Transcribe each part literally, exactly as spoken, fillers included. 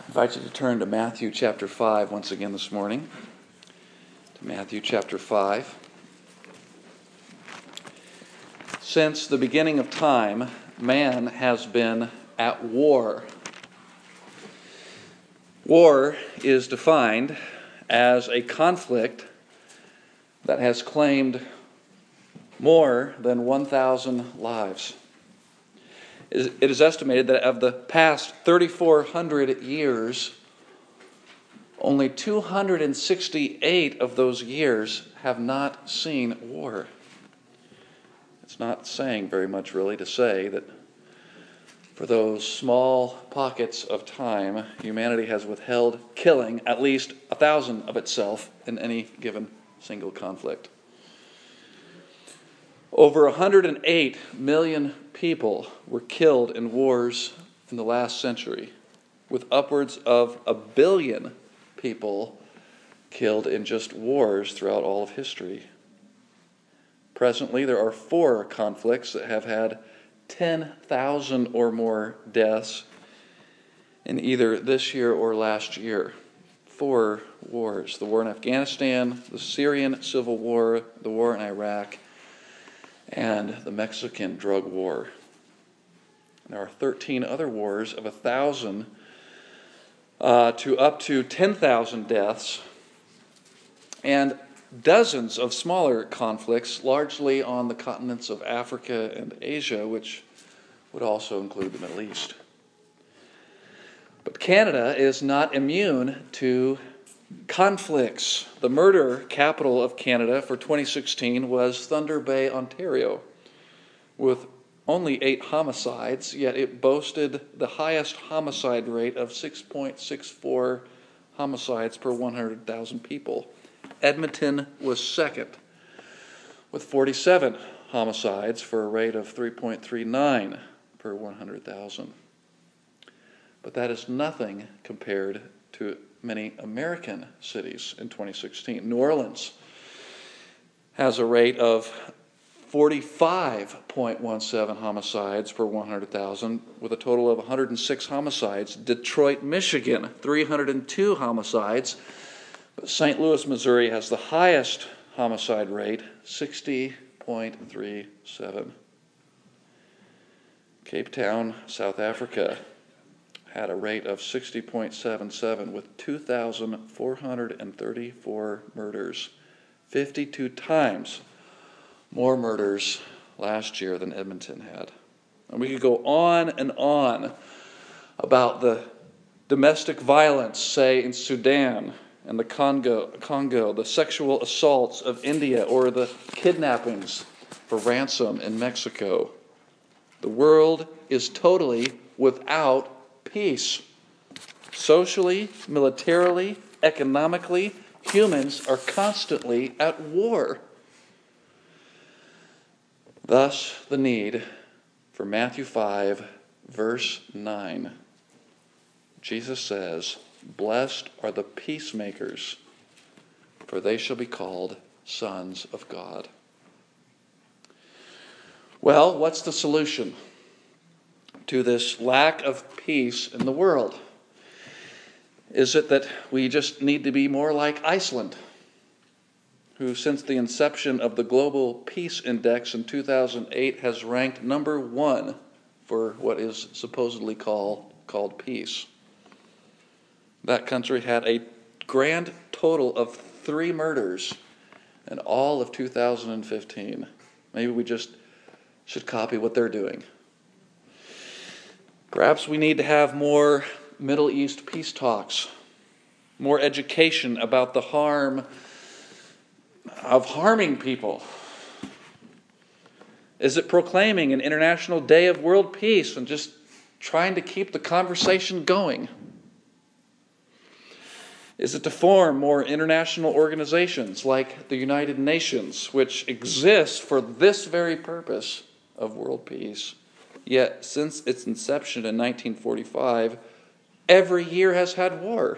I invite you to turn to Matthew chapter five once again this morning. To Matthew chapter five. Since the beginning of time, man has been at war. War is defined as a conflict that has claimed more than one thousand lives. It is estimated that of the past three thousand four hundred years, only two hundred sixty-eight of those years have not seen war. It's not saying very much, really, to say that for those small pockets of time, humanity has withheld killing at least a thousand of itself in any given single conflict. Over one hundred eight million people were killed in wars in the last century, with upwards of a billion people killed in just wars throughout all of history. Presently, there are four conflicts that have had ten thousand or more deaths in either this year or last year. Four wars: the war in Afghanistan, the Syrian Civil War, the war in Iraq, and the Mexican drug war. There are thirteen other wars of one thousand uh, to up to ten thousand deaths, and dozens of smaller conflicts, largely on the continents of Africa and Asia, which would also include the Middle East. But Canada is not immune to conflicts. The murder capital of Canada for twenty sixteen was Thunder Bay, Ontario, with only eight homicides, yet it boasted the highest homicide rate of six point six four homicides per one hundred thousand people. Edmonton was second, with forty-seven homicides for a rate of three point three nine per one hundred thousand. But that is nothing compared to many American cities in twenty sixteen. New Orleans has a rate of forty-five point one seven homicides per one hundred thousand, with a total of one hundred six homicides. Detroit, Michigan, three hundred two homicides. But Saint Louis, Missouri has the highest homicide rate, sixty point three seven. Cape Town, South Africa, had a rate of sixty point seven seven with two thousand four hundred thirty-four murders, fifty-two times more murders last year than Edmonton had. And we could go on and on about the domestic violence, say, in Sudan and the Congo, Congo, the sexual assaults of India, or the kidnappings for ransom in Mexico. The world is totally without peace. Socially, militarily, economically, humans are constantly at war. Thus, the need for Matthew five, verse nine. Jesus says, "Blessed are the peacemakers, for they shall be called sons of God." Well, what's the solution to this lack of peace in the world? Is it that we just need to be more like Iceland, who since the inception of the Global Peace Index in two thousand eight has ranked number one for what is supposedly call, called peace? That country had a grand total of three murders in all of two thousand fifteen. Maybe we just should copy what they're doing. Perhaps we need to have more Middle East peace talks, more education about the harm of harming people. Is it proclaiming an International Day of World Peace and just trying to keep the conversation going? Is it to form more international organizations like the United Nations, which exist for this very purpose of world peace? Yet, since its inception in nineteen forty-five, every year has had war.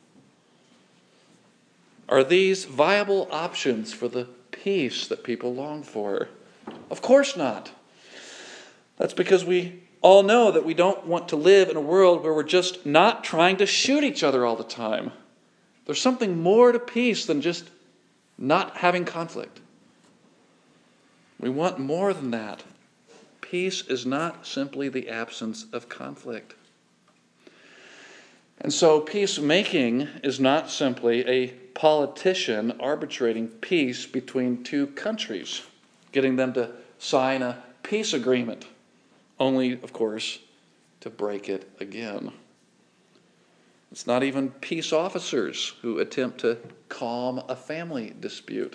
Are these viable options for the peace that people long for? Of course not. That's because we all know that we don't want to live in a world where we're just not trying to shoot each other all the time. There's something more to peace than just not having conflict. We want more than that. Peace is not simply the absence of conflict. And so peacemaking is not simply a politician arbitrating peace between two countries, getting them to sign a peace agreement, only, of course, to break it again. It's not even peace officers who attempt to calm a family dispute.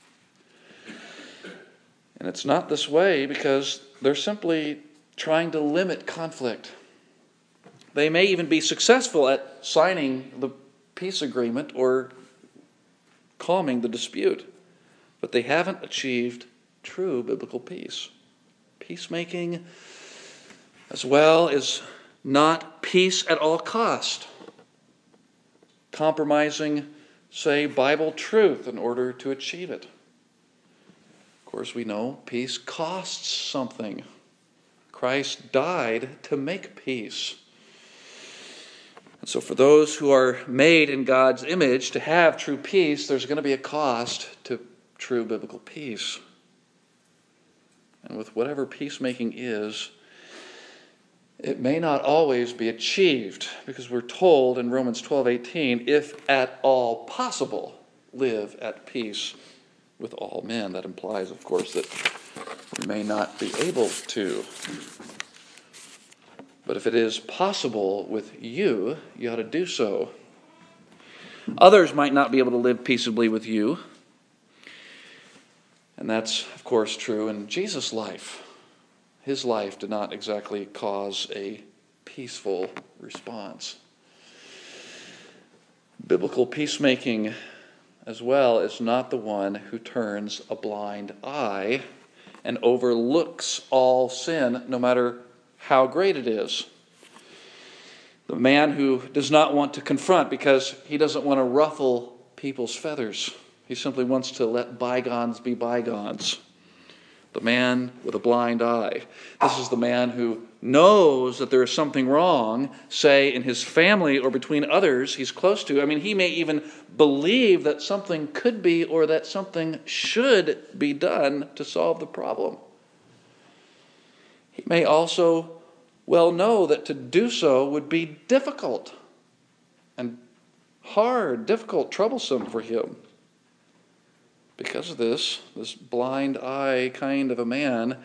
And it's not this way because they're simply trying to limit conflict. They may even be successful at signing the peace agreement or calming the dispute, but they haven't achieved true biblical peace. Peacemaking, as well, is not peace at all cost. Compromising, say, Bible truth in order to achieve it. Of course, we know peace costs something. Christ died to make peace. And so for those who are made in God's image to have true peace, there's going to be a cost to true biblical peace. And with whatever peacemaking is, it may not always be achieved, because we're told in Romans twelve eighteen, if at all possible, live at peace with all men. That implies, of course, that we may not be able to. But if it is possible with you, you ought to do so. Others might not be able to live peaceably with you. And that's, of course, true in Jesus' life. His life did not exactly cause a peaceful response. Biblical peacemaking, as well, is not the one who turns a blind eye and overlooks all sin, no matter how great it is. The man who does not want to confront because he doesn't want to ruffle people's feathers. He simply wants to let bygones be bygones. The man with a blind eye. This is the man who knows that there is something wrong, say, in his family or between others he's close to. I mean, he may even believe that something could be or that something should be done to solve the problem. He may also well know that to do so would be difficult and hard, difficult, troublesome for him. Because of this, this blind eye kind of a man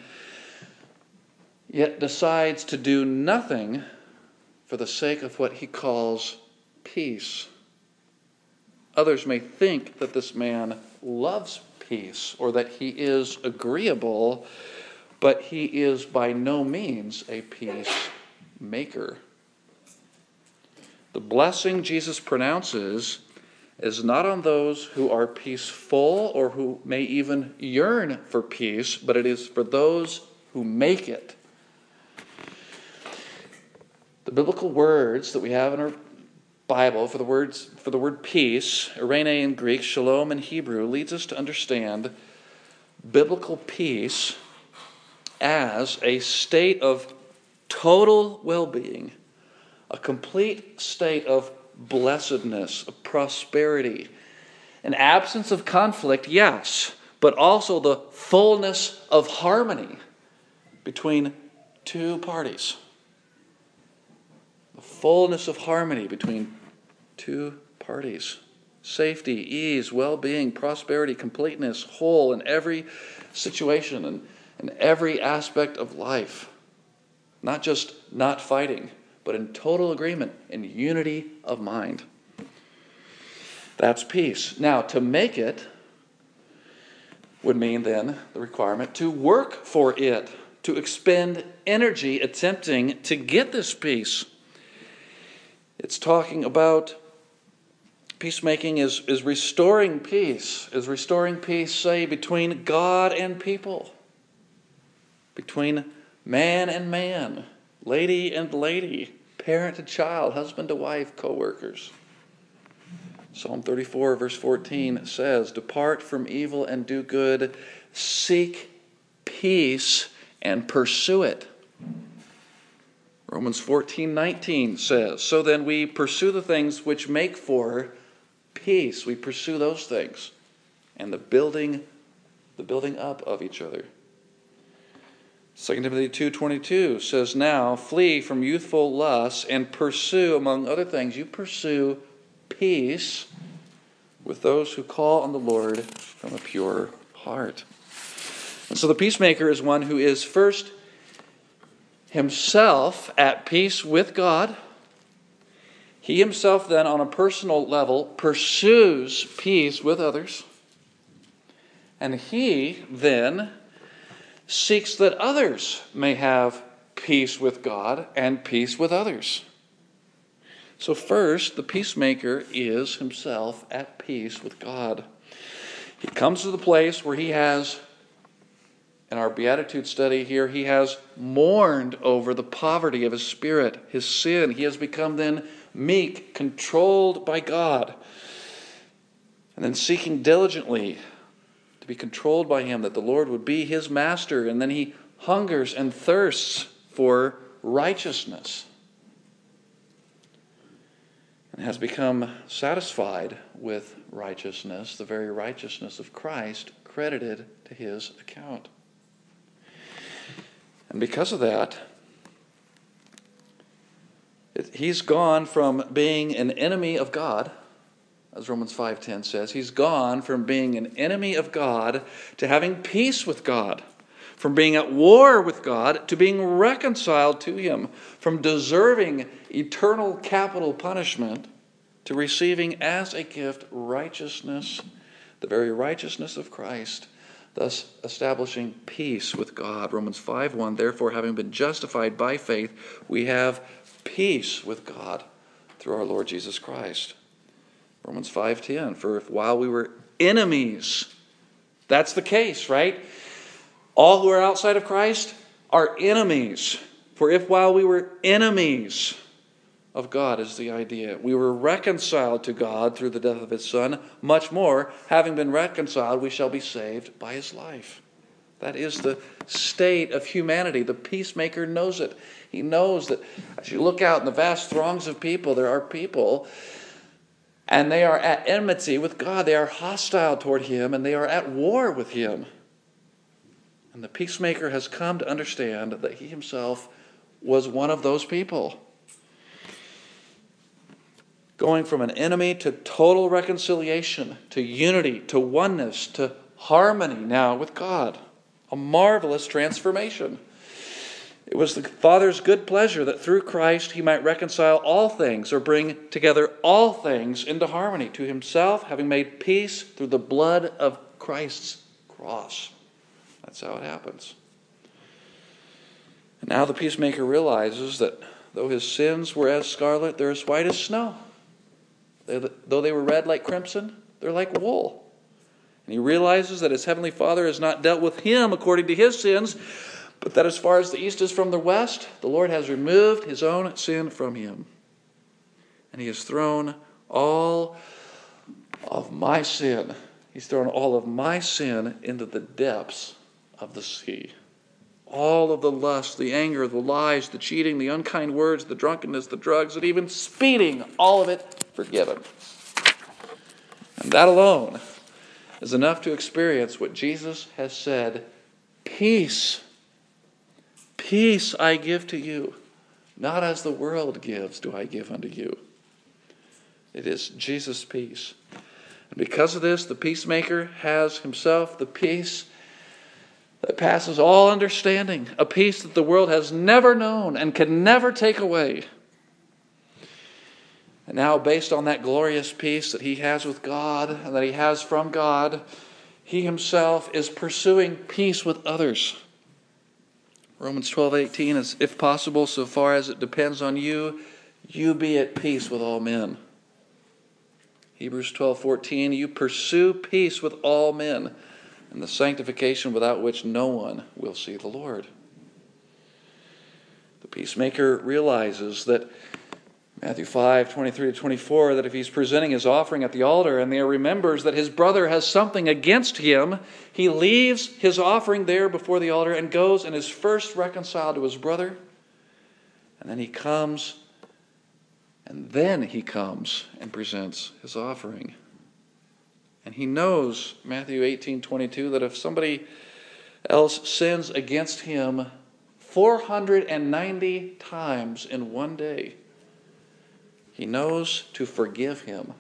yet decides to do nothing for the sake of what he calls peace. Others may think that this man loves peace or that he is agreeable, but he is by no means a peacemaker. The blessing Jesus pronounces is not on those who are peaceful or who may even yearn for peace, but it is for those who make it. The biblical words that we have in our Bible for the words for the word peace, eirene in Greek, shalom in Hebrew, leads us to understand biblical peace as a state of total well-being, a complete state of blessedness, of prosperity, an absence of conflict, yes, but also the fullness of harmony between two parties. The fullness of harmony between two parties. Safety, ease, well-being, prosperity, completeness, whole in every situation and in every aspect of life. Not just not fighting, but in total agreement, in unity of mind. That's peace. Now, to make it would mean then the requirement to work for it, to expend energy attempting to get this peace. It's talking about peacemaking is, is restoring peace, is restoring peace, say, between God and people, between man and man, lady and lady, parent to child, husband to wife, co-workers. Psalm thirty-four, verse fourteen says, "Depart from evil and do good, seek peace and pursue it." Romans fourteen nineteen says, so then we pursue the things which make for peace. We pursue those things and the building, the building up of each other. Second Timothy two twenty-two says, now flee from youthful lusts and pursue, among other things, you pursue peace with those who call on the Lord from a pure heart. And so the peacemaker is one who is first himself at peace with God. He himself then, on a personal level, pursues peace with others. And he then seeks that others may have peace with God and peace with others. So first, the peacemaker is himself at peace with God. He comes to the place where he has, in our Beatitude study here, he has mourned over the poverty of his spirit, his sin. He has become then meek, controlled by God, and then seeking diligently to be controlled by him, that the Lord would be his master. And then he hungers and thirsts for righteousness and has become satisfied with righteousness, the very righteousness of Christ credited to his account. And because of that, it, he's gone from being an enemy of God, as Romans five ten says. He's gone from being an enemy of God to having peace with God, from being at war with God to being reconciled to him, from deserving eternal capital punishment to receiving as a gift righteousness, the very righteousness of Christ, thus establishing peace with God. Romans five one, therefore, having been justified by faith, we have peace with God through our Lord Jesus Christ. Romans five ten, for if while we were enemies, that's the case, right? All who are outside of Christ are enemies. For if while we were enemies of God is the idea, we were reconciled to God through the death of his Son, much more, having been reconciled, we shall be saved by his life. That is the state of humanity. The peacemaker knows it. He knows that as you look out in the vast throngs of people, there are people, and they are at enmity with God. They are hostile toward him, and they are at war with him. And the peacemaker has come to understand that he himself was one of those people. Going from an enemy to total reconciliation, to unity, to oneness, to harmony now with God. A marvelous transformation. It was the Father's good pleasure that through Christ he might reconcile all things, or bring together all things into harmony to himself, having made peace through the blood of Christ's cross. That's how it happens. And now the peacemaker realizes that though his sins were as scarlet, they're as white as snow. Though they were red like crimson, they're like wool. And he realizes that his heavenly Father has not dealt with him according to his sins, but that as far as the east is from the west, the Lord has removed his own sin from him. And he has thrown all of my sin, he's thrown all of my sin into the depths of the sea. All of the lust, the anger, the lies, the cheating, the unkind words, the drunkenness, the drugs, and even speeding, all of it forgiven. And that alone is enough to experience what Jesus has said, peace, peace I give to you, not as the world gives do I give unto you. It is Jesus' peace. And because of this, the peacemaker has himself the peace that passes all understanding, a peace that the world has never known and can never take away. And now, based on that glorious peace that he has with God and that he has from God, he himself is pursuing peace with others. Romans twelve eighteen is, if possible, so far as it depends on you, you be at peace with all men. Hebrews twelve fourteen, you pursue peace with all men, and the sanctification without which no one will see the Lord. The peacemaker realizes that Matthew five twenty-three to twenty-four, that if he's presenting his offering at the altar and there remembers that his brother has something against him, he leaves his offering there before the altar and goes and is first reconciled to his brother, And then he comes, and then he comes and presents his offering. And he knows, Matthew eighteen twenty-two, that if somebody else sins against him four hundred ninety times in one day, he knows to forgive him.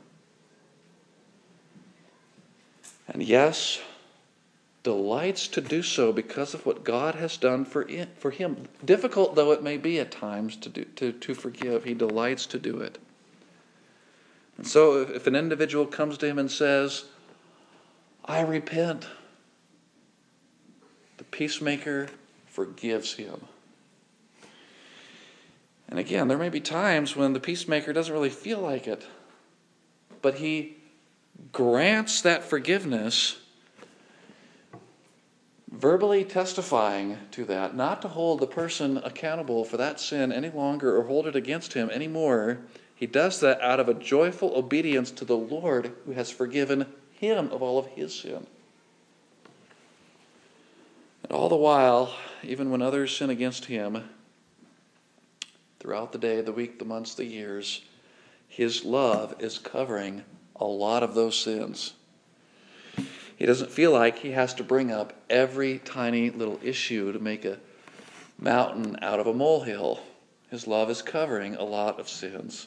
And yes, delights to do so because of what God has done for it, for him. Difficult though it may be at times to, do, to, to forgive, he delights to do it. And so if an individual comes to him and says, I repent, the peacemaker forgives him. And again, there may be times when the peacemaker doesn't really feel like it, but he grants that forgiveness, verbally testifying to that, not to hold the person accountable for that sin any longer or hold it against him anymore. He does that out of a joyful obedience to the Lord who has forgiven him of all of his sin. And all the while, even when others sin against him, throughout the day, the week, the months, the years, his love is covering a lot of those sins. He doesn't feel like he has to bring up every tiny little issue to make a mountain out of a molehill. His love is covering a lot of sins.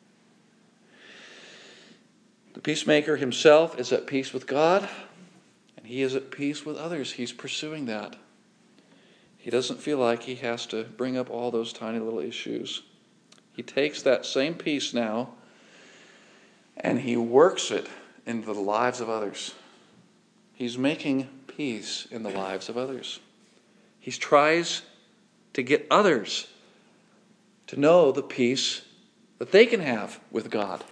The peacemaker himself is at peace with God, and he is at peace with others. He's pursuing that. He doesn't feel like he has to bring up all those tiny little issues. He takes that same peace now, and he works it into the lives of others. He's making peace in the lives of others. He tries to get others to know the peace that they can have with God.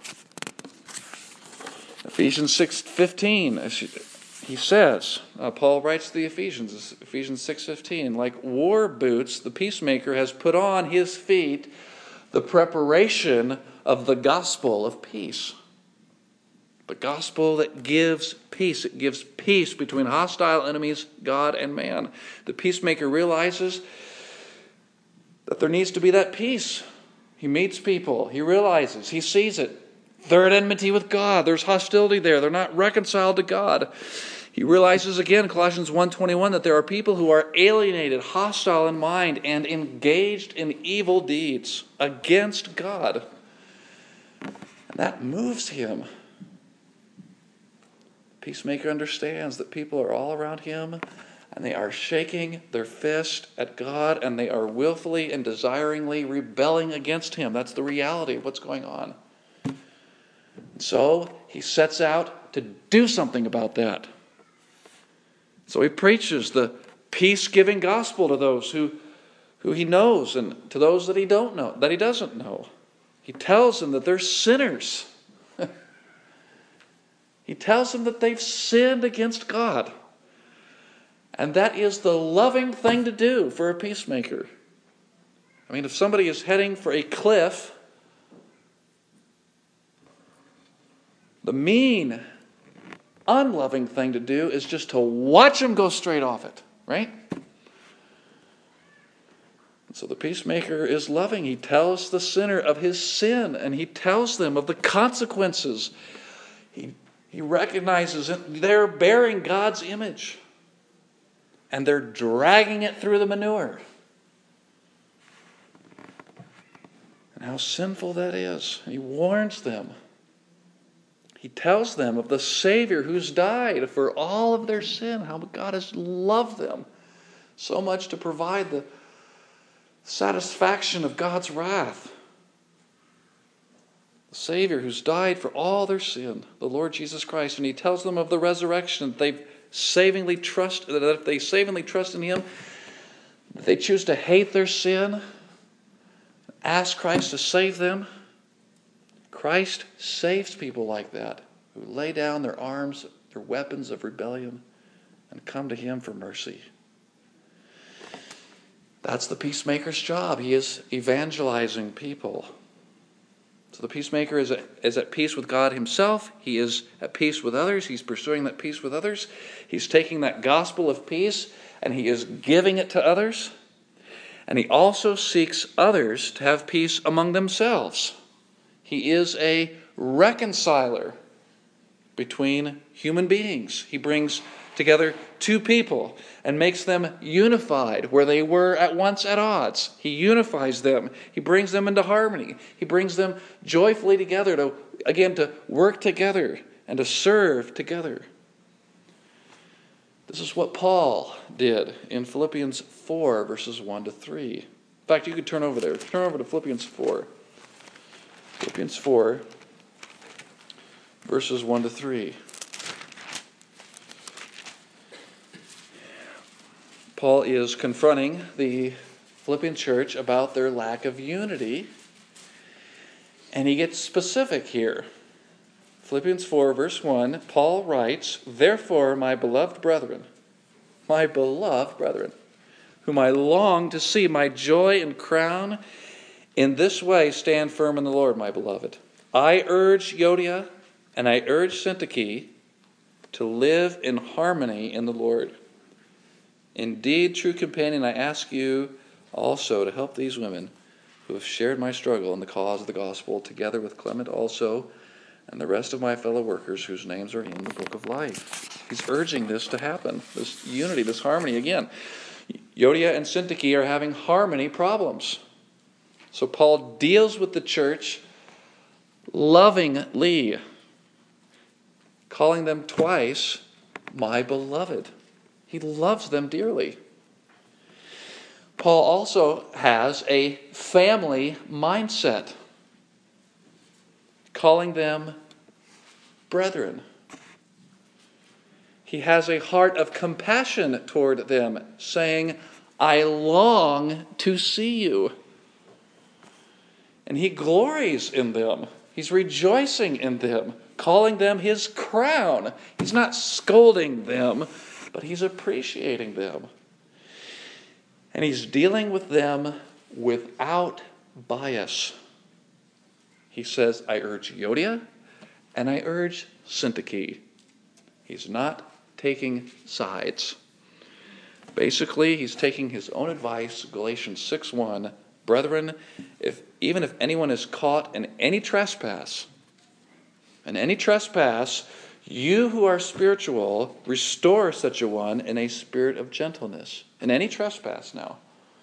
Ephesians six fifteen, he says, uh, Paul writes to the Ephesians, Ephesians six fifteen, like war boots, the peacemaker has put on his feet the preparation of the gospel of peace. The gospel that gives peace. It gives peace between hostile enemies, God and man. The peacemaker realizes that there needs to be that peace. He meets people. He realizes. He sees it. They're at enmity with God. There's hostility there. They're not reconciled to God. He realizes again, Colossians one twenty-one, that there are people who are alienated, hostile in mind, and engaged in evil deeds against God. And that moves him. Peacemaker understands that people are all around him and they are shaking their fist at God and they are willfully and desiringly rebelling against him. That's the reality of what's going on. And so he sets out to do something about that. So he preaches the peace-giving gospel to those who, who he knows and to those that he don't know, that he doesn't know. He tells them that they're sinners. He tells them that they've sinned against God. And that is the loving thing to do for a peacemaker. I mean, if somebody is heading for a cliff, the mean, unloving thing to do is just to watch them go straight off it, right? And so the peacemaker is loving. He tells the sinner of his sin, and he tells them of the consequences. He He recognizes it. They're bearing God's image. And they're dragging it through the manure. And how sinful that is. He warns them. He tells them of the Savior who's died for all of their sin. How God has loved them so much to provide the satisfaction of God's wrath. The Savior who's died for all their sin, the Lord Jesus Christ. And he tells them of the resurrection, that they savingly trust, that if they savingly trust in him, that they choose to hate their sin, ask Christ to save them. Christ saves people like that, who lay down their arms, their weapons of rebellion, and come to him for mercy. That's the peacemaker's job. He is evangelizing people. So the peacemaker is at, is at peace with God himself. He is at peace with others. He's pursuing that peace with others. He's taking that gospel of peace and he is giving it to others. And he also seeks others to have peace among themselves. He is a reconciler between human beings. He brings together two people and makes them unified where they were at once at odds. He unifies them. He brings them into harmony. He brings them joyfully together to, again, to work together and to serve together. This is what Paul did in Philippians four, verses one to three. In fact, you could turn over there. Turn over to Philippians four. Philippians four, verses one to three. Paul is confronting the Philippian church about their lack of unity, and he gets specific here. Philippians four, verse one, Paul writes, "Therefore, my beloved brethren, my beloved brethren, whom I long to see, my joy and crown, in this way stand firm in the Lord, my beloved. I urge Euodia and I urge Syntyche to live in harmony in the Lord. Indeed, true companion, I ask you also to help these women who have shared my struggle in the cause of the gospel, together with Clement also, and the rest of my fellow workers whose names are in the book of life." He's urging this to happen, this unity, this harmony. Again, Euodia and Syntyche are having harmony problems. So Paul deals with the church lovingly, calling them twice, my beloved. He loves them dearly. Paul also has a family mindset, calling them brethren. He has a heart of compassion toward them, saying, I long to see you. And he glories in them. He's rejoicing in them, calling them his crown. He's not scolding them, but he's appreciating them. And he's dealing with them without bias. He says, I urge Euodia and I urge Syntyche. He's not taking sides. Basically, he's taking his own advice, Galatians six one, brethren, if even if anyone is caught in any trespass, in any trespass, you who are spiritual, restore such a one in a spirit of gentleness. In any trespass now.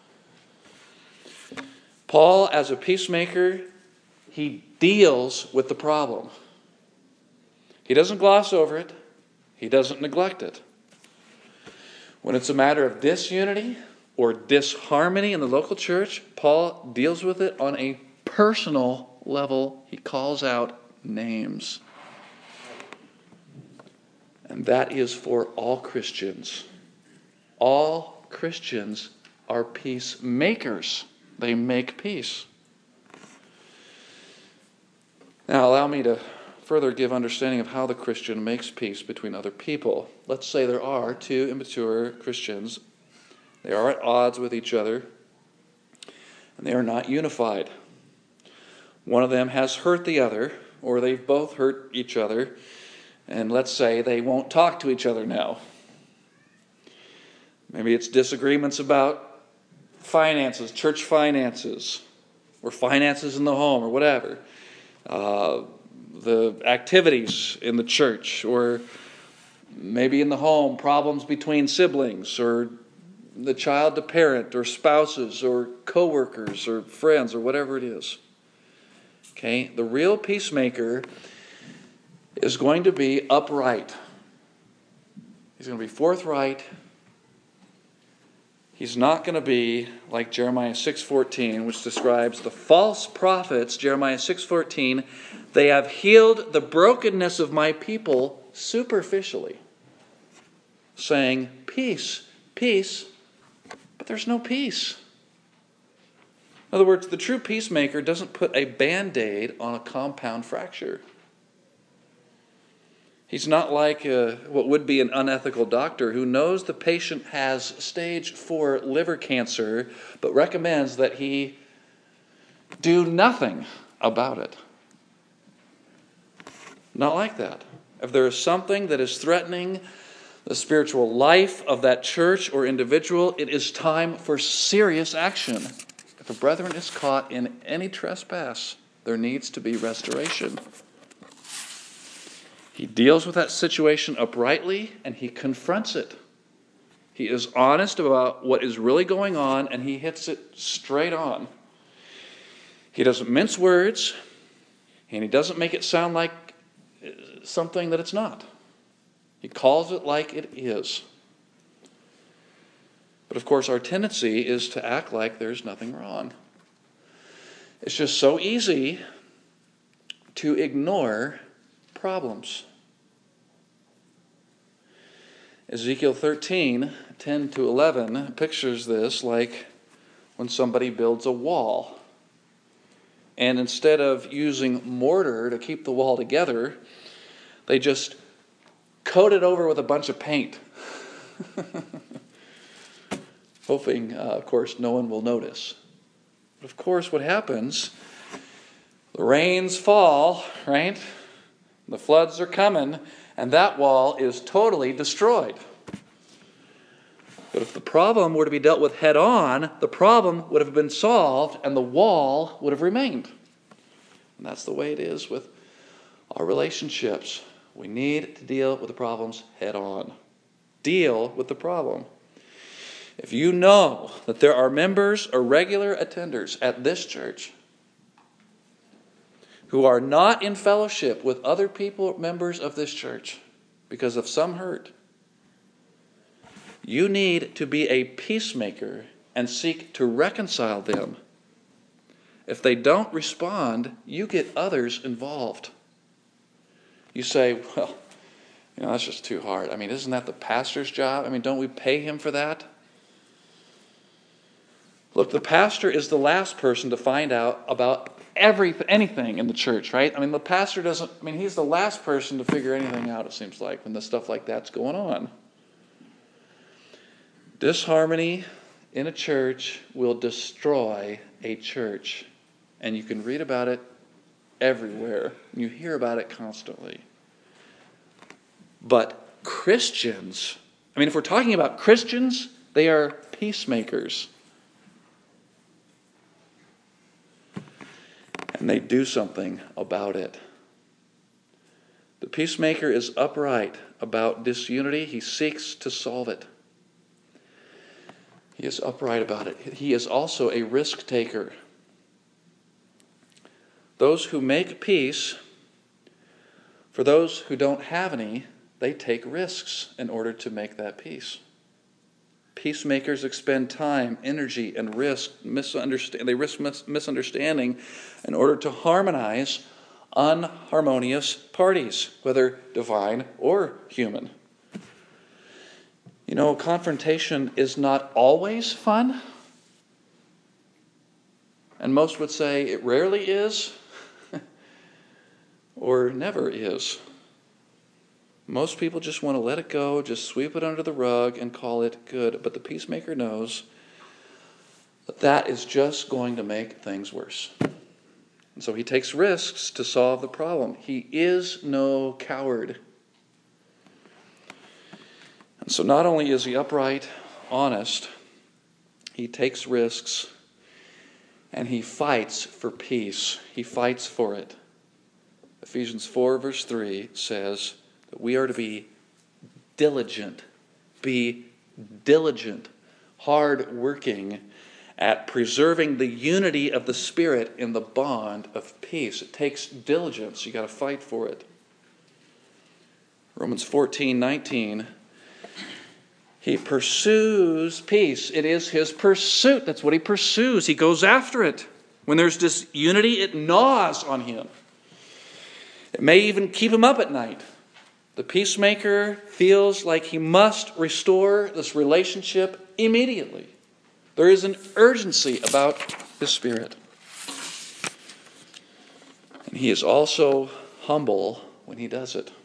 Paul, as a peacemaker, he deals with the problem. He doesn't gloss over it. He doesn't neglect it. When it's a matter of disunity or disharmony in the local church, Paul deals with it on a personal level. He calls out names. And that is for all Christians. All Christians are peacemakers. They make peace. Now, allow me to further give understanding of how the Christian makes peace between other people. Let's say there are two immature Christians. They are at odds with each other, and they are not unified. One of them has hurt the other, or they've both hurt each other, and let's say they won't talk to each other now. Maybe it's disagreements about finances, church finances, or finances in the home, or whatever. Uh, the activities in the church, or maybe in the home, problems between siblings, or the child to parent, or spouses, or co-workers, or friends, or whatever it is. Okay, the real peacemaker is going to be upright. He's going to be forthright. He's not going to be like Jeremiah six fourteen, which describes the false prophets. Jeremiah six fourteen, they have healed the brokenness of my people superficially, saying, peace, peace, but there's no peace. In other words, the true peacemaker doesn't put a Band-Aid on a compound fracture. He's not like a, what would be an unethical doctor who knows the patient has stage four liver cancer, but recommends that he do nothing about it. Not like that. If there is something that is threatening the spiritual life of that church or individual, it is time for serious action. If a brethren is caught in any trespass, there needs to be restoration. He deals with that situation uprightly, and he confronts it. He is honest about what is really going on, and he hits it straight on. He doesn't mince words, and he doesn't make it sound like something that it's not. He calls it like it is. But of course, our tendency is to act like there's nothing wrong. It's just so easy to ignore problems. Ezekiel thirteen, ten to eleven pictures this like when somebody builds a wall. And instead of using mortar to keep the wall together, they just coat it over with a bunch of paint. Hoping, uh, of course, no one will notice. But of course, what happens, the rains fall, right? The floods are coming, and that wall is totally destroyed. But if the problem were to be dealt with head on, the problem would have been solved and the wall would have remained. And that's the way it is with our relationships. We need to deal with the problems head on. Deal with the problem. If you know that there are members or regular attenders at this church who are not in fellowship with other people, members of this church, because of some hurt, you need to be a peacemaker and seek to reconcile them. If they don't respond, you get others involved. You say, well, you know, that's just too hard. I mean, isn't that the pastor's job? I mean, don't we pay him for that? Look, the pastor is the last person to find out about every anything in the church, right? I mean, the pastor doesn't, I mean, he's the last person to figure anything out, it seems like, when the stuff like that's going on. Disharmony in a church will destroy a church. And you can read about it everywhere. You hear about it constantly. But Christians, I mean, if we're talking about Christians, they are peacemakers. And they do something about it. The peacemaker is upright about disunity. He seeks to solve it. He is upright about it. He is also a risk taker. Those who make peace, for those who don't have any, they take risks in order to make that peace. Peacemakers expend time, energy, and risk misunderstand. They risk mis- misunderstanding in order to harmonize unharmonious parties, whether divine or human. You know, confrontation is not always fun. And most would say it rarely is or never is. Most people just want to let it go, just sweep it under the rug and call it good. But the peacemaker knows that that is just going to make things worse. And so he takes risks to solve the problem. He is no coward. And so not only is he upright, honest, he takes risks and he fights for peace. He fights for it. Ephesians four verse three says that we are to be diligent, be diligent, hard-working at preserving the unity of the Spirit in the bond of peace. It takes diligence. You've got to fight for it. Romans fourteen nineteen, he pursues peace. It is his pursuit. That's what he pursues. He goes after it. When there's disunity, it gnaws on him. It may even keep him up at night. The peacemaker feels like he must restore this relationship immediately. There is an urgency about his spirit. And he is also humble when he does it.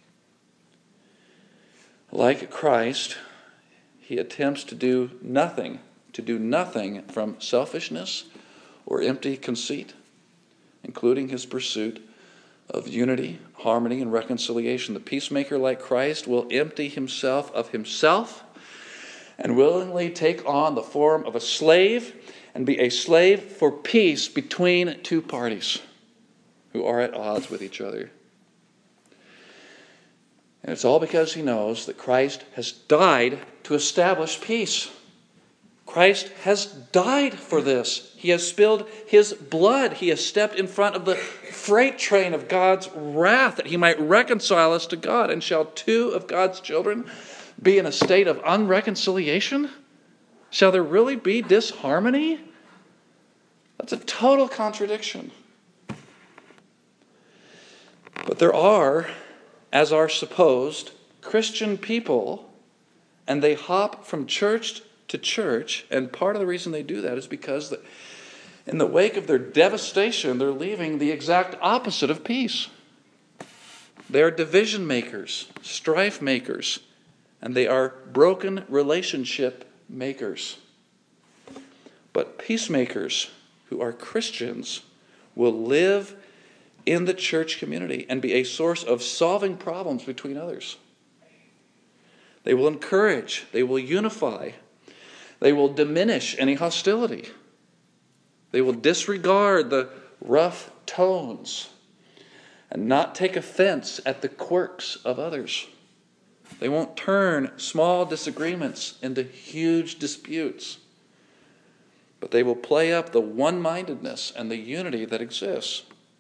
Like Christ, he attempts to do nothing, to do nothing from selfishness or empty conceit, including his pursuit of unity, harmony, and reconciliation. The peacemaker, like Christ, will empty himself of himself and willingly take on the form of a slave and be a slave for peace between two parties who are at odds with each other. And it's all because he knows that Christ has died to establish peace. Christ has died for this. He has spilled his blood. He has stepped in front of the freight train of God's wrath that he might reconcile us to God. And shall two of God's children be in a state of unreconciliation? Shall there really be disharmony? That's a total contradiction. But there are, as are supposed, Christian people, and they hop from church to church, and part of the reason they do that is because the, in the wake of their devastation, they're leaving the exact opposite of peace. They are division makers, strife makers, and they are broken relationship makers. But peacemakers who are Christians will live in the church community and be a source of solving problems between others. They will encourage, they will unify, they will diminish any hostility. They will disregard the rough tones and not take offense at the quirks of others. They won't turn small disagreements into huge disputes. But they will play up the one-mindedness and the unity that exists.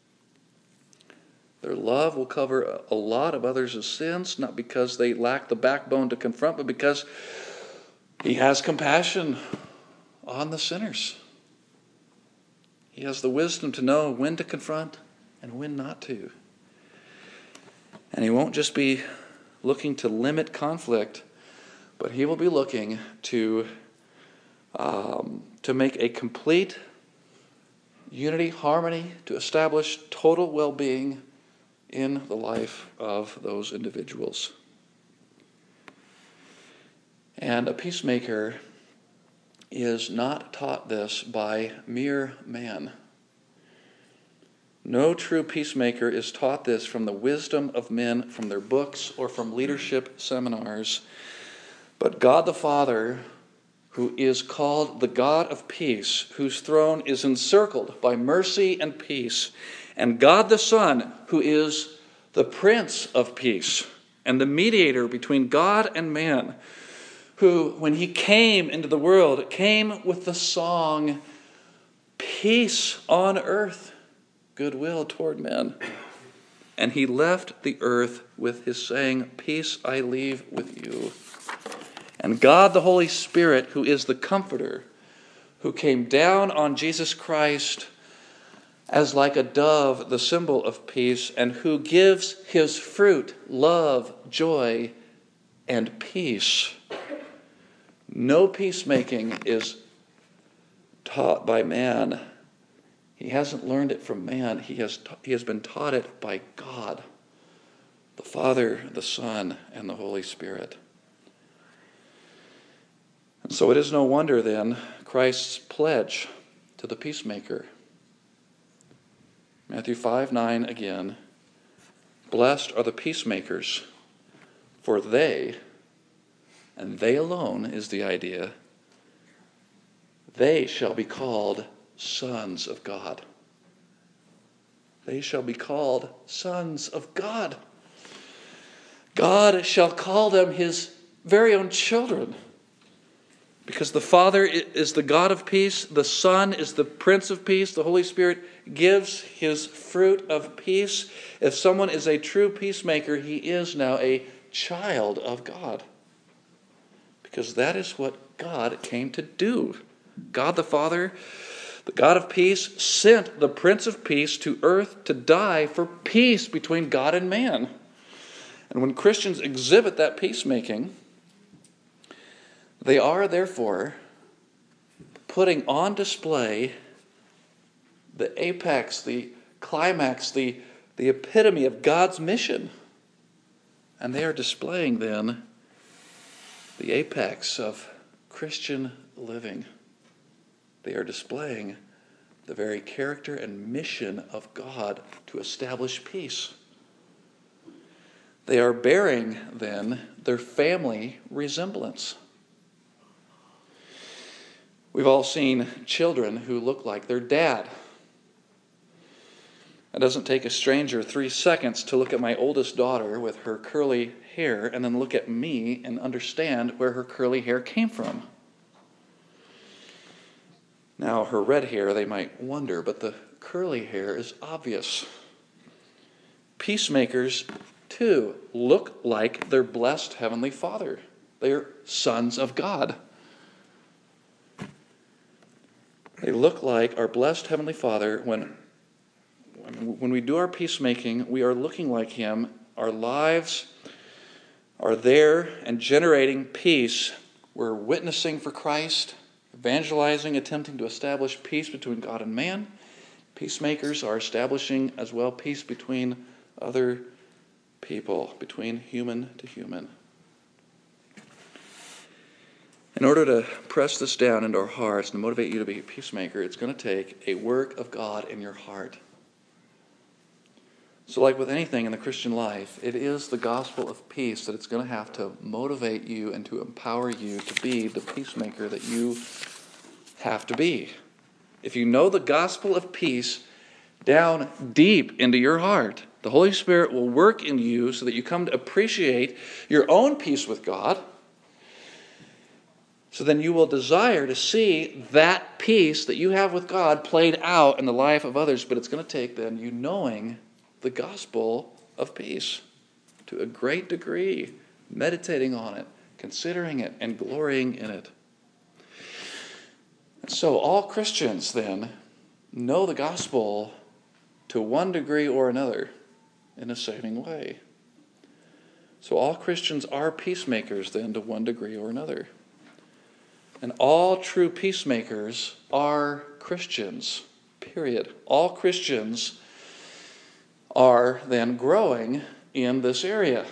Their love will cover a lot of others' sins, not because they lack the backbone to confront, but because he has compassion on the sinners. He has the wisdom to know when to confront and when not to. And he won't just be looking to limit conflict, but he will be looking to um, to make a complete unity, harmony, to establish total well-being in the life of those individuals. And a peacemaker is not taught this by mere man. No true peacemaker is taught this from the wisdom of men, from their books, or from leadership seminars. But God the Father, who is called the God of peace, whose throne is encircled by mercy and peace, and God the Son, who is the Prince of Peace and the mediator between God and man, who, when he came into the world, came with the song, "Peace on earth, goodwill toward men." And he left the earth with his saying, "Peace I leave with you." And God the Holy Spirit, who is the Comforter, who came down on Jesus Christ as like a dove, the symbol of peace, and who gives his fruit, love, joy, and peace. No peacemaking is taught by man. He hasn't learned it from man. He has, ta- he has been taught it by God, the Father, the Son, and the Holy Spirit. And so it is no wonder then Christ's pledge to the peacemaker. Matthew five nine again. Blessed are the peacemakers, for they, and they alone is the idea, they shall be called sons of God. They shall be called sons of God. God shall call them his very own children. Because the Father is the God of peace, the Son is the Prince of Peace, the Holy Spirit gives his fruit of peace. If someone is a true peacemaker, he is now a child of God. Because that is what God came to do. God the Father, the God of peace, sent the Prince of Peace to earth to die for peace between God and man. And when Christians exhibit that peacemaking, they are, therefore, putting on display the apex, the climax, the, the epitome of God's mission. And they are displaying, then, the apex of Christian living. They are displaying the very character and mission of God to establish peace. They are bearing, then, their family resemblance. We've all seen children who look like their dad. It doesn't take a stranger three seconds to look at my oldest daughter with her curly hair and then look at me and understand where her curly hair came from. Now, her red hair, they might wonder, but the curly hair is obvious. Peacemakers, too, look like their blessed Heavenly Father. They are sons of God. They look like our blessed Heavenly Father. When, when we do our peacemaking, we are looking like Him. Our lives are there and generating peace. We're witnessing for Christ, evangelizing, attempting to establish peace between God and man. Peacemakers are establishing as well peace between other people, between human to human. In order to press this down into our hearts and to motivate you to be a peacemaker, it's going to take a work of God in your heart. So like with anything in the Christian life, it is the gospel of peace that it's going to have to motivate you and to empower you to be the peacemaker that you have to be. If you know the gospel of peace down deep into your heart, the Holy Spirit will work in you so that you come to appreciate your own peace with God. So then you will desire to see that peace that you have with God played out in the life of others. But it's going to take then you knowing the gospel of peace to a great degree, meditating on it, considering it, and glorying in it. And so all Christians then know the gospel to one degree or another in a saving way. So all Christians are peacemakers then to one degree or another. And all true peacemakers are Christians, period. All Christians are then growing in this area.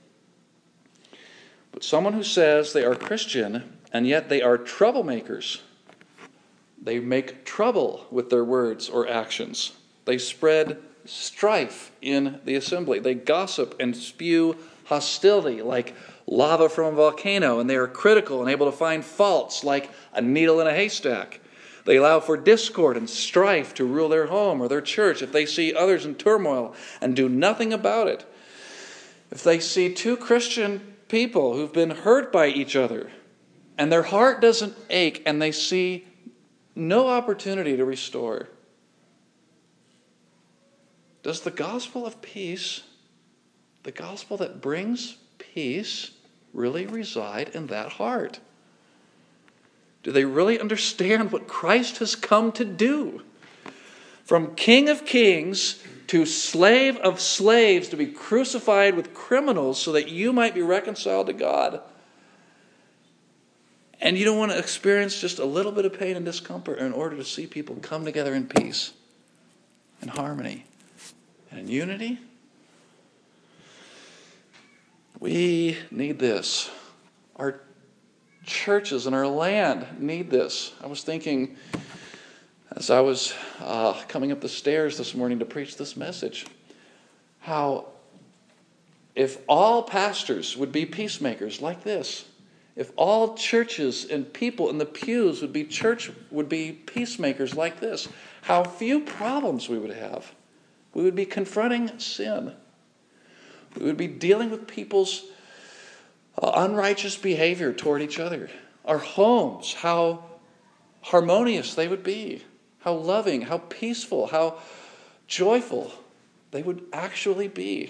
But someone who says they are Christian and yet they are troublemakers, they make trouble with their words or actions. They spread strife in the assembly. They gossip and spew hostility like lava from a volcano, and they are critical and able to find faults like a needle in a haystack. They allow for discord and strife to rule their home or their church if they see others in turmoil and do nothing about it. If they see two Christian people who've been hurt by each other and their heart doesn't ache and they see no opportunity to restore, does the gospel of peace, the gospel that brings peace, really reside in that heart? Do they really understand what Christ has come to do? From King of Kings to slave of slaves, to be crucified with criminals so that you might be reconciled to God. And you don't want to experience just a little bit of pain and discomfort in order to see people come together in peace and harmony and in unity? We need this. Our churches and our land need this. I was thinking as I was uh, coming up the stairs this morning to preach this message, how if all pastors would be peacemakers like this, if all churches and people in the pews would be church would be peacemakers like this, how few problems we would have. We would be confronting sin. We would be dealing with people's uh, unrighteous behavior toward each other. Our homes, how harmonious they would be. How loving, how peaceful, how joyful they would actually be.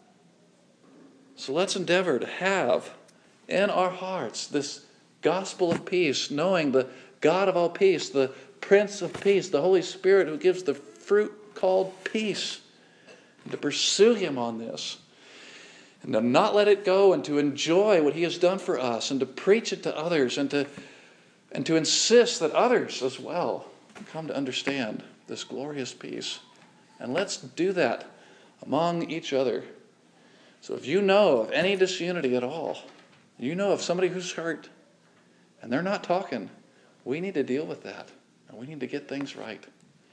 So let's endeavor to have in our hearts this gospel of peace, knowing the God of all peace, the Prince of Peace, the Holy Spirit who gives the fruit called peace, and to pursue Him on this. And to not let it go, and to enjoy what He has done for us, and to preach it to others, and to, and to insist that others as well come to understand this glorious peace. And let's do that among each other. So if you know of any disunity at all, you know of somebody who's hurt, and they're not talking, we need to deal with that, and we need to get things right.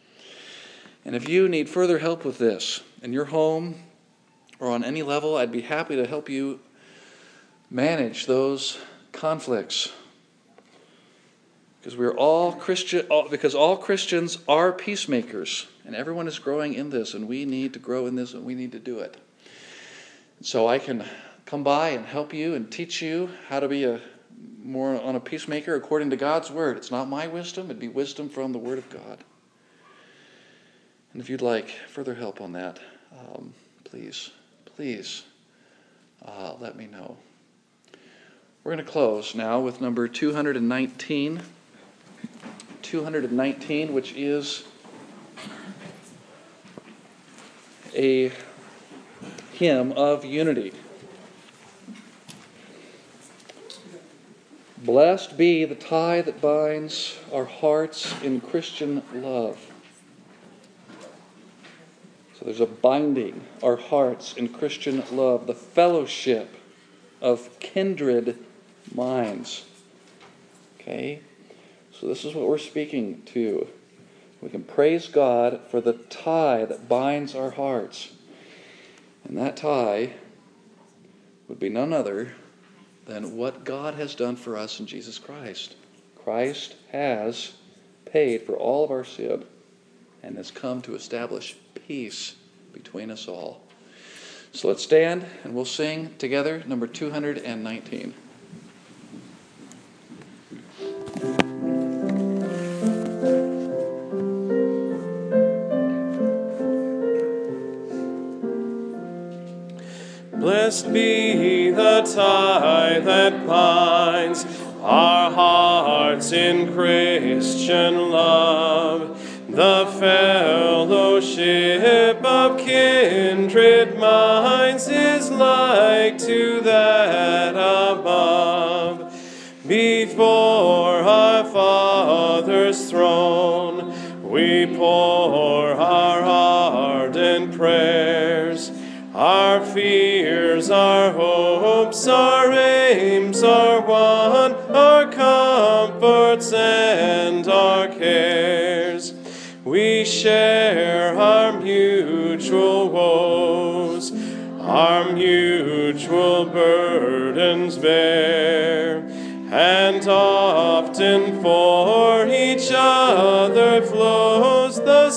And if you need further help with this in your home or on any level, I'd be happy to help you manage those conflicts. Because we're all Christian, all, because all Christians are peacemakers, and everyone is growing in this, and we need to grow in this, and we need to do it. So I can come by and help you and teach you how to be a more on a peacemaker according to God's word. It's not my wisdom; it'd be wisdom from the Word of God. And if you'd like further help on that, um, please, please uh, let me know. We're going to close now with number two hundred nineteen. two hundred nineteen, which is a hymn of unity. Blessed be the tie that binds our hearts in Christian love. So there's a binding our hearts in Christian love, the fellowship of kindred minds. Okay? So this is what we're speaking to. We can praise God for the tie that binds our hearts. And that tie would be none other than what God has done for us in Jesus Christ. Christ has paid for all of our sin and has come to establish peace between us all. So let's stand and we'll sing together number two hundred nineteen. Blessed be the tie that binds our hearts in Christian love, the fellowship of kindred minds is like to that above. Before our Father's throne we pour our ardent prayers, our fears, our hopes, our aims are one, our comforts and our cares. We share our mutual woes, our mutual burdens bear, and often for each other flows the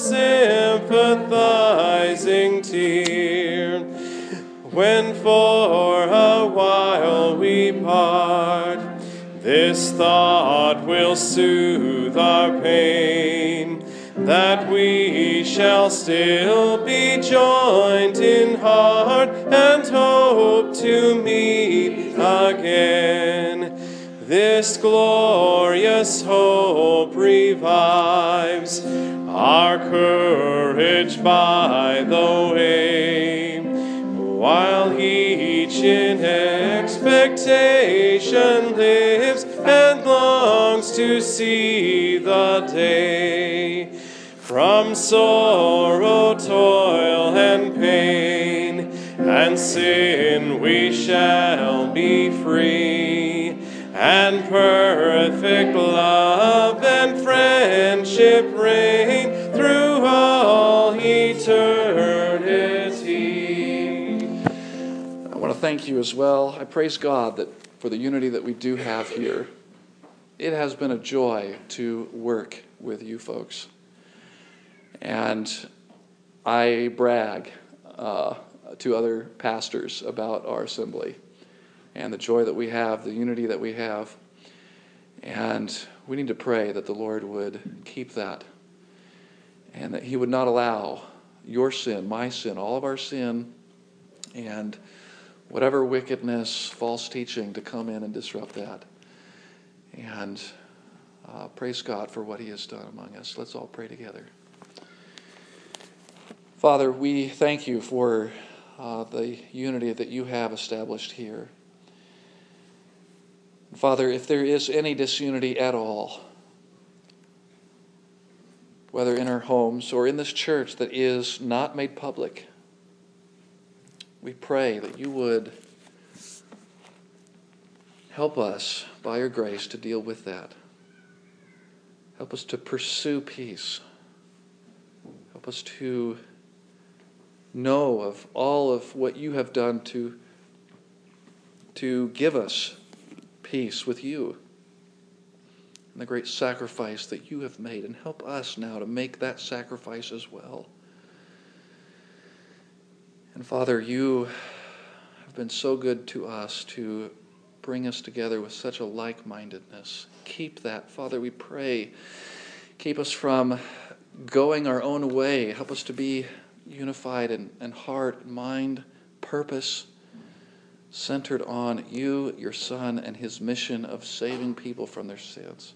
sympathizing tear. When for a while we part, this thought will soothe our pain, that we shall still be joined in heart and hope to meet again. This glorious hope revives our courage by the way, while each in expectation lives and longs to see the day. From sorrow, toil, and pain, and sin we shall be free, and perfect love and friendship reign through all eternity. I want to thank you as well. I praise God that for the unity that we do have here. It has been a joy to work with you folks. And I brag uh, to other pastors about our assembly and the joy that we have, the unity that we have. And we need to pray that the Lord would keep that and that he would not allow your sin, my sin, all of our sin, and whatever wickedness, false teaching to come in and disrupt that. And uh, praise God for what he has done among us. Let's all pray together. Father, we thank you for uh, the unity that you have established here. Father, if there is any disunity at all, whether in our homes or in this church that is not made public, we pray that you would help us by your grace to deal with that. Help us to pursue peace. Help us to know of all of what you have done to, to give us peace with you and the great sacrifice that you have made. And help us now to make that sacrifice as well. And Father, you have been so good to us to bring us together with such a like-mindedness. Keep that, Father, we pray. Keep us from going our own way. Help us to be unified in, in heart, mind, purpose, centered on you, your Son, and his mission of saving people from their sins.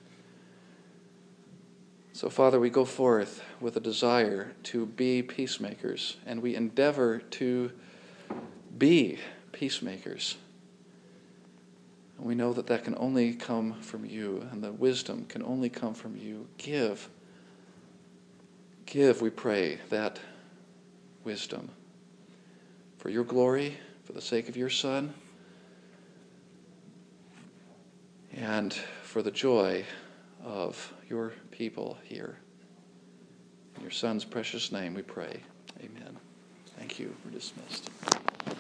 So, Father, we go forth with a desire to be peacemakers, and we endeavor to be peacemakers. And we know that that can only come from you, and the wisdom can only come from you. Give, give, we pray, that wisdom for your glory, for the sake of your Son, and for the joy of your people here. In your Son's precious name we pray. Amen. Thank you. We're dismissed.